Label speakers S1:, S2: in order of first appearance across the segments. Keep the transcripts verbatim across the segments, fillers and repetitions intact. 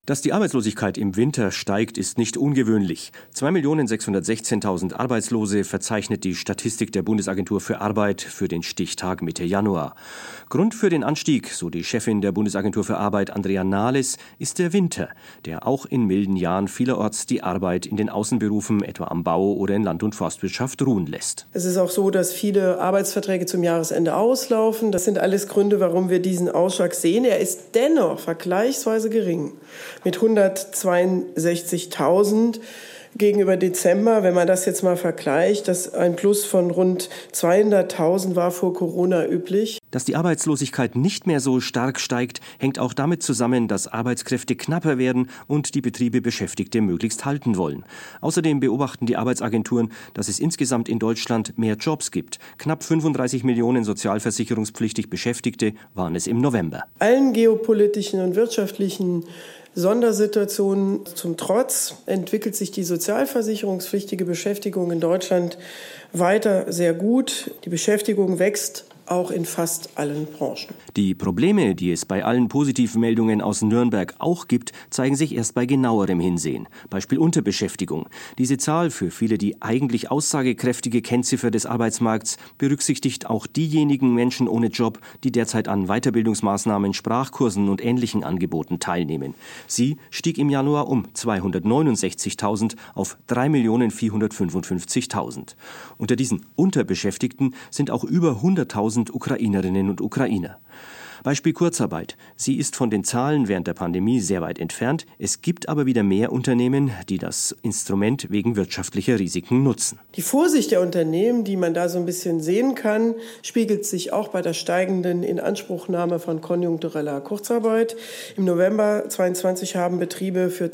S1: Dass die Arbeitslosigkeit im Winter steigt, ist nicht ungewöhnlich. zwei Millionen sechshundertsechzehntausend Arbeitslose verzeichnet die Statistik der Bundesagentur für Arbeit für den Stichtag Mitte Januar. Grund für den Anstieg, so die Chefin der Bundesagentur für Arbeit, Andrea Nahles, ist der Winter, der auch in milden Jahren vielerorts die Arbeit in den Außenberufen, etwa am Bau oder in Land- und Forstwirtschaft, ruhen lässt.
S2: Es ist auch so, dass viele Arbeitsverträge zum Jahresende auslaufen. Das sind alles Gründe, warum wir diesen Ausschlag sehen. Er ist dennoch vergleichsweise gering. Mit hundertzweiundsechzigtausend gegenüber Dezember, wenn man das jetzt mal vergleicht, das ein Plus von rund zweihunderttausend war vor Corona üblich.
S1: Dass die Arbeitslosigkeit nicht mehr so stark steigt, hängt auch damit zusammen, dass Arbeitskräfte knapper werden und die Betriebe Beschäftigte möglichst halten wollen. Außerdem beobachten die Arbeitsagenturen, dass es insgesamt in Deutschland mehr Jobs gibt. Knapp fünfunddreißig Millionen sozialversicherungspflichtig Beschäftigte waren es im November.
S2: Allen geopolitischen und wirtschaftlichen Sondersituationen zum Trotz entwickelt sich die sozialversicherungspflichtige Beschäftigung in Deutschland weiter sehr gut. Die Beschäftigung wächst auch in fast allen Branchen.
S1: Die Probleme, die es bei allen positiven Meldungen aus Nürnberg auch gibt, zeigen sich erst bei genauerem Hinsehen. Beispiel Unterbeschäftigung. Diese Zahl, für viele die eigentlich aussagekräftige Kennziffer des Arbeitsmarkts, berücksichtigt auch diejenigen Menschen ohne Job, die derzeit an Weiterbildungsmaßnahmen, Sprachkursen und ähnlichen Angeboten teilnehmen. Sie stieg im Januar um zweihundertneunundsechzigtausend auf drei Millionen vierhundertfünfundfünfzigtausend. Unter diesen Unterbeschäftigten sind auch über hunderttausend Ukrainerinnen und Ukrainer. Beispiel Kurzarbeit. Sie ist von den Zahlen während der Pandemie sehr weit entfernt. Es gibt aber wieder mehr Unternehmen, die das Instrument wegen wirtschaftlicher Risiken nutzen.
S2: Die Vorsicht der Unternehmen, die man da so ein bisschen sehen kann, spiegelt sich auch bei der steigenden Inanspruchnahme von konjunktureller Kurzarbeit. Im November zweitausendzweiundzwanzig haben Betriebe für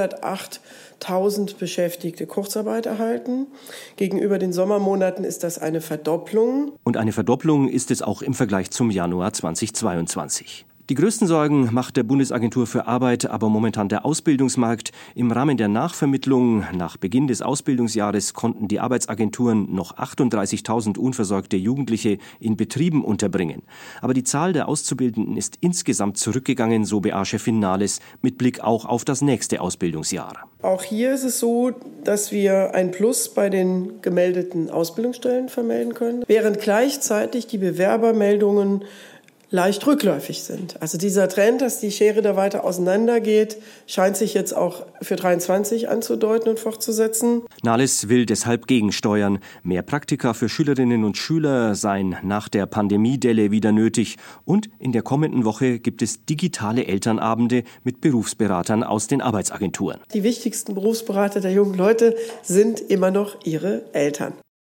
S2: zweihundertachttausend Beschäftigte Kurzarbeit erhalten. Gegenüber den Sommermonaten ist das eine Verdopplung.
S1: Und eine Verdopplung ist es auch im Vergleich zum Januar zweitausendzweiundzwanzig. Die größten Sorgen macht der Bundesagentur für Arbeit aber momentan der Ausbildungsmarkt. Im Rahmen der Nachvermittlung nach Beginn des Ausbildungsjahres konnten die Arbeitsagenturen noch achtunddreißigtausend unversorgte Jugendliche in Betrieben unterbringen. Aber die Zahl der Auszubildenden ist insgesamt zurückgegangen, so B A-Chefin Nahles, mit Blick auch auf das nächste Ausbildungsjahr.
S2: Auch hier ist es so, dass wir ein Plus bei den gemeldeten Ausbildungsstellen vermelden können, während gleichzeitig die Bewerbermeldungen leicht rückläufig sind. Also dieser Trend, dass die Schere da weiter auseinandergeht, scheint sich jetzt auch für dreiundzwanzig anzudeuten und fortzusetzen.
S1: Nahles will deshalb gegensteuern. Mehr Praktika für Schülerinnen und Schüler seien nach der Pandemiedelle wieder nötig. Und in der kommenden Woche gibt es digitale Elternabende mit Berufsberatern aus den Arbeitsagenturen.
S2: Die wichtigsten Berufsberater der jungen Leute sind immer noch ihre Eltern.